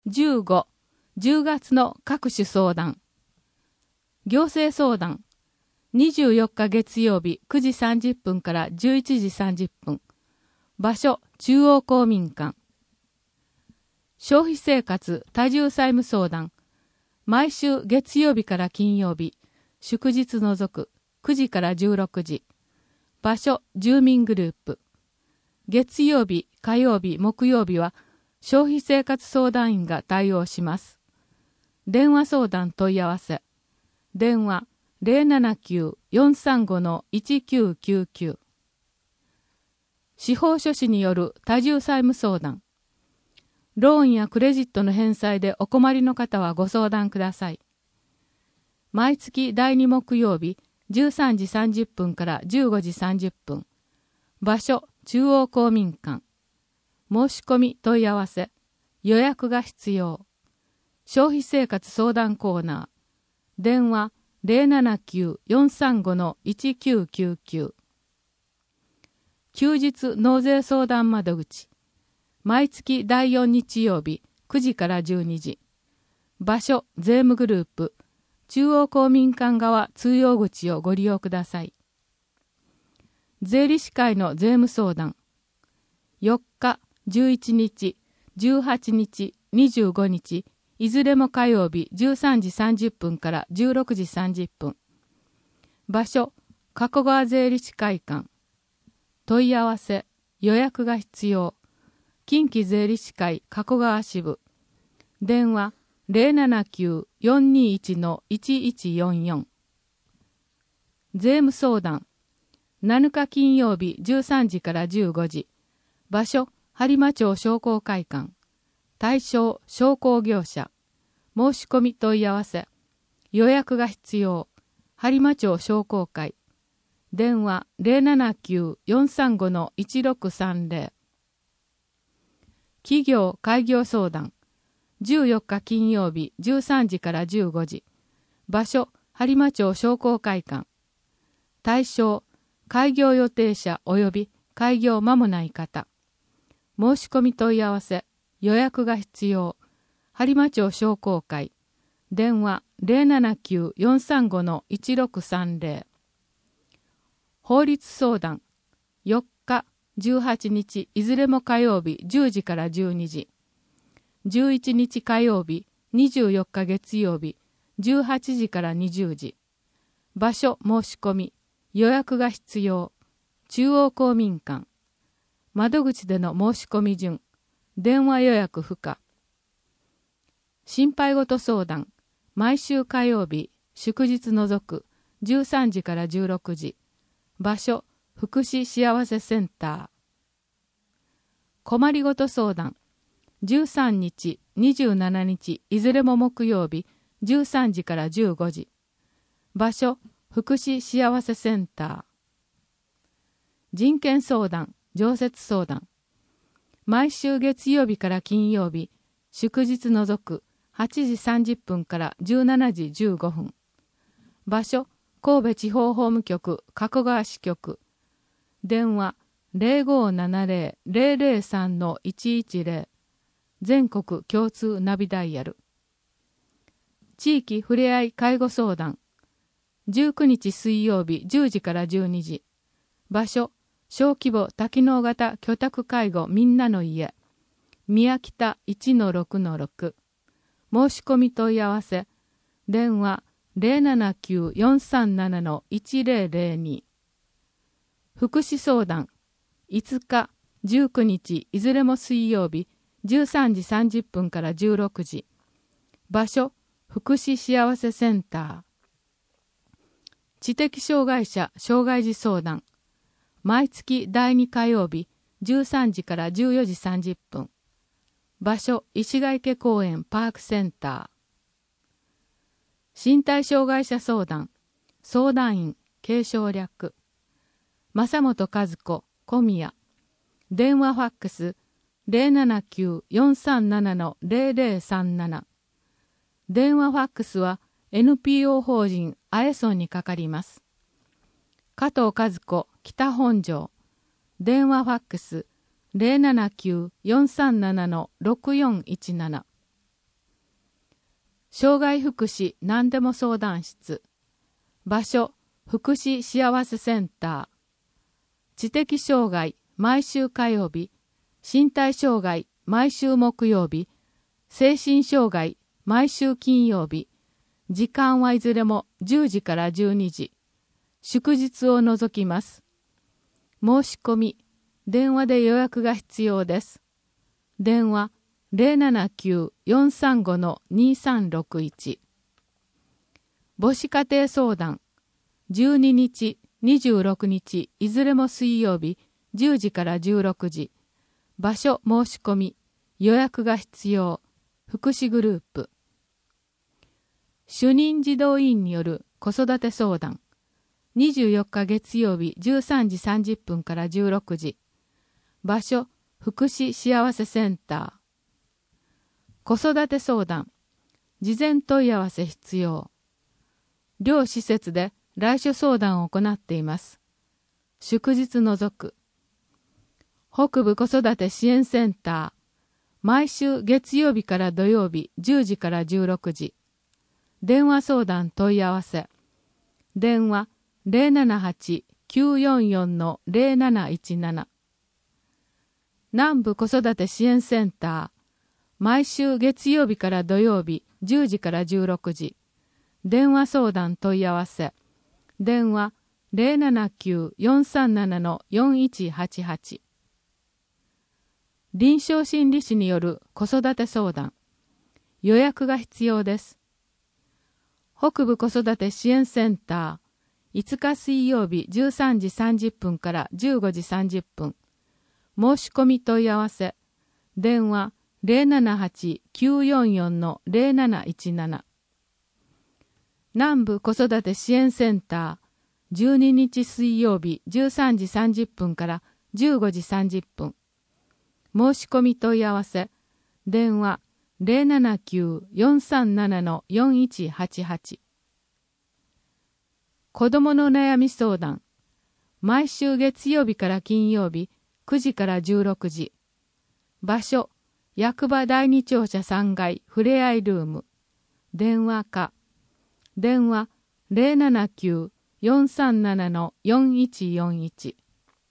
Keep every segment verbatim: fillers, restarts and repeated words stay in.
じゅうご、じゅうがつの各種相談。行政相談。にじゅうよっか月曜日くじさんじゅっぷんからじゅういちじさんじゅっぷん。場所、中央公民館。消費生活多重債務相談。毎週月曜日から金曜日、祝日除くくじからじゅうろくじ。場所、住民グループ。月曜日、火曜日、木曜日は消費生活相談員が対応します。電話相談問い合わせ。電話 ゼロななきゅう よんさんご いちきゅうきゅうきゅう。司法書士による多重債務相談。ローンやクレジットの返済でお困りの方はご相談ください。毎月だいに木曜日じゅうさんじさんじゅっぷんからじゅうごじさんじゅっぷん。場所、中央公民館。申し込み問い合わせ。予約が必要。消費生活相談コーナー。電話 ゼロななきゅう よんさんご いちきゅうきゅうきゅう。休日納税相談窓口。毎月だいよん日曜日くじからじゅうにじ。場所、税務グループ。中央公民館側通用口をご利用ください。税理士会の税務相談。よっか、じゅういちにち、じゅうはちにち、にじゅうごにち、いずれも火曜日じゅうさんじさんじゅっぷんからじゅうろくじさんじゅっぷん。場所、加古川税理士会館。問い合わせ、予約が必要。近畿税理士会加古川支部。電話ゼロななきゅう よんにいち いちいちよんよん。税務相談。なのか金曜日じゅうさんじからじゅうごじ。場所、播磨町商工会館。対象、商工業者。申し込み問い合わせ。予約が必要。播磨町商工会。電話ゼロななきゅう よんさんご いちろくさんぜろ。企業開業相談。じゅうよっか金曜日じゅうさんじからじゅうごじ。場所、播磨町商工会館。対象、開業予定者及び開業間もない方。申し込み問い合わせ。予約が必要。播磨町商工会。電話ゼロななきゅう よんさんご いちろくさんぜろ。法律相談。よっか、じゅうはちにちいずれも火曜日じゅうじからじゅうにじ。じゅういちにち火曜日にじゅうよっか月曜日じゅうはちじからにじゅうじ。場所申し込み。予約が必要。中央公民館。窓口での申し込み順。電話予約不可。心配事相談。毎週火曜日、祝日除く、じゅうさんじからじゅうろくじ。場所、福祉幸せセンター。困りごと相談。じゅうさんにち、にじゅうしちにち、いずれも木曜日、じゅうさんじからじゅうごじ。場所、福祉幸せセンター。人権相談、常設相談。毎週月曜日から金曜日、祝日除くはちじさんじゅっぷんからじゅうしちじじゅうごふん。場所、神戸地方法務局加古川支局。電話ゼロごななゼロ ゼロゼロさん いちいちゼロ。全国共通ナビダイヤル。地域ふれあい介護相談。じゅうくにち水曜日じゅうじからじゅうにじ。場所、小規模多機能型居宅介護みんなの家。宮北 いちのろくのろく。申し込み問い合わせ。電話ゼロななきゅう よんさんなな いちゼロゼロに。福祉相談。いつか、じゅうくにちいずれも水曜日じゅうさんじさんじゅっぷんからじゅうろくじ。場所、福祉幸せセンター。知的障害者障害児相談。毎月だいに火曜日じゅうさんじからじゅうよじさんじゅっぷん。場所、石ヶ池公園パークセンター。身体障害者相談。相談員、継承略。正本和子、小宮。電話ファックスゼロななきゅう よんさんなな ゼロゼロさんなな。電話ファックスは エヌピーオー 法人アエソンにかかります。加藤和子、北本庄。電話ファックスゼロななきゅう よんさんなな ろくよんいちなな。 障害福祉何でも相談室。場所、福祉幸せセンター。知的障害、毎週火曜日。身体障害、毎週木曜日。精神障害、毎週金曜日。時間はいずれもじゅうじからじゅうにじ。祝日を除きます。申し込み、電話で予約が必要です。電話、ゼロななきゅう よんさんご にさんろくいち。母子家庭相談、じゅうににち、にじゅうろくにち、いずれも水曜日、じゅうじからじゅうろくじ。場所申し込み、予約が必要、福祉グループ。主任児童委員による子育て相談、にじゅうよっか月曜日じゅうさんじさんじゅっぷんからじゅうろくじ。場所、福祉幸せセンター。子育て相談、事前問い合わせ必要。両施設で来所相談を行っています。祝日除く。北部子育て支援センター、毎週月曜日から土曜日じゅうじからじゅうろくじ。電話相談問い合わせ。電話ゼロななはち きゅうよんよん ゼロなないちなな。南部子育て支援センター、毎週月曜日から土曜日じゅうじからじゅうろくじ。電話相談問い合わせ。電話ゼロななきゅう よんさんなな よんいちはちはち。臨床心理士による子育て相談。予約が必要です。北部子育て支援センター、いつか水曜日じゅうさんじさんじゅっぷんからじゅうごじさんじゅっぷん。申し込み問い合わせ。電話ゼロななはち きゅうよんよん ゼロなないちなな。南部子育て支援センター、じゅうににち水曜日じゅうさんじさんじゅっぷんからじゅうごじさんじゅっぷん。申し込み問い合わせ。電話ゼロななきゅう よんさんなな よんいちはちはち。子どもの悩み相談。毎週月曜日から金曜日くじからじゅうろくじ。場所、役場第二庁舎さんがいふれあいルーム。電話か。電話ゼロななきゅう よんさんなな よんいちよんいち。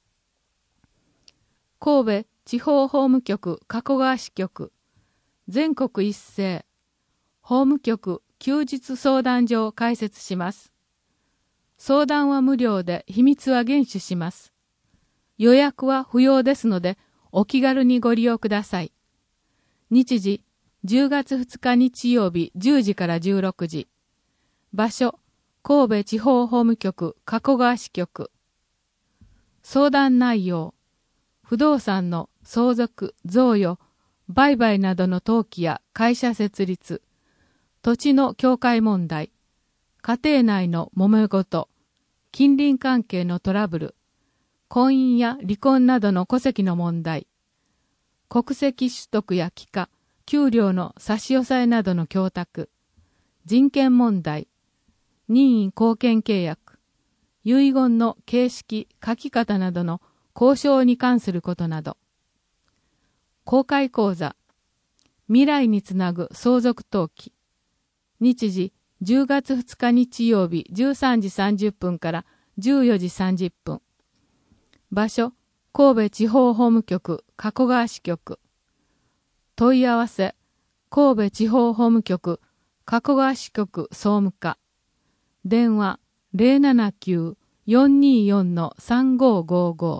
神戸地方法務局加古川支局、全国一斉法務局休日相談所を開設します。相談は無料で秘密は厳守します。予約は不要ですのでお気軽にご利用ください。日時じゅうがつふつか日曜日じゅうじからじゅうろくじ。場所神戸地方法務局加古川支局。相談内容、不動産の相続、贈与、売買などの登記や会社設立、土地の境界問題、家庭内の揉め事、近隣関係のトラブル、婚姻や離婚などの戸籍の問題、国籍取得や帰化、給料の差し押さえなどの供託、人権問題、任意後見契約、遺言の形式、書き方などの交渉に関することなど。公開講座、未来につなぐ相続登記。日時じゅうがつふつか日曜日じゅうさんじさんじゅっぷんからじゅうよじさんじゅっぷん。場所、神戸地方法務局加古川支局。問い合わせ、神戸地方法務局加古川支局総務課。電話ゼロななきゅう よんによん さんごごご。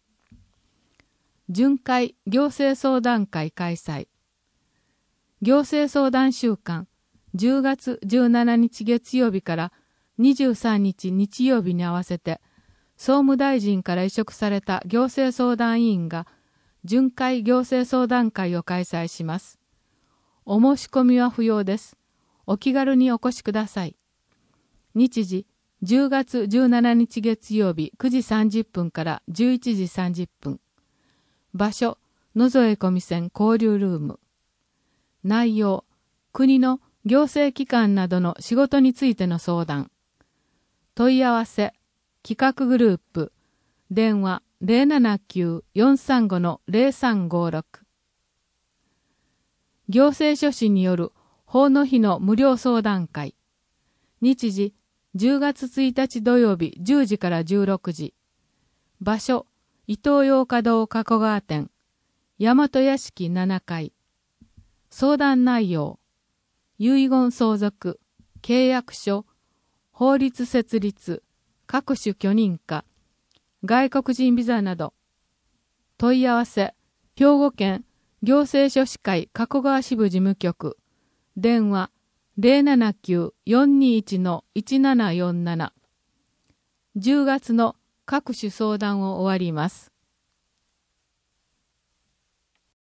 巡回行政相談会開催。行政相談週間、じゅうがつじゅうしちにち月曜日からにじゅうさんにち日曜日に合わせて、総務大臣から委嘱された行政相談委員が巡回行政相談会を開催します。お申し込みは不要です。お気軽にお越しください。日時じゅうがつじゅうしちにち月曜日くじさんじゅっぷんからじゅういちじさんじゅっぷん。場所、野添小見線交流ルーム。内容、国の行政機関などの仕事についての相談。問い合わせ、企画グループ、電話ゼロななきゅう よんさんご ゼロさんごろく。行政書士による法法の日の無料相談会。日時、じゅうがつついたち土曜日じゅうじからじゅうろくじ。場所、伊東洋華堂加古川店、大和屋敷ななかい。相談内容、遺言相続、契約書、法律設立、各種許認可、外国人ビザなど。問い合わせ、兵庫県行政書士会加古川支部事務局。電話 ゼロななきゅう よんにいち いちななよんなな。じゅうがつの各種相談を終わります。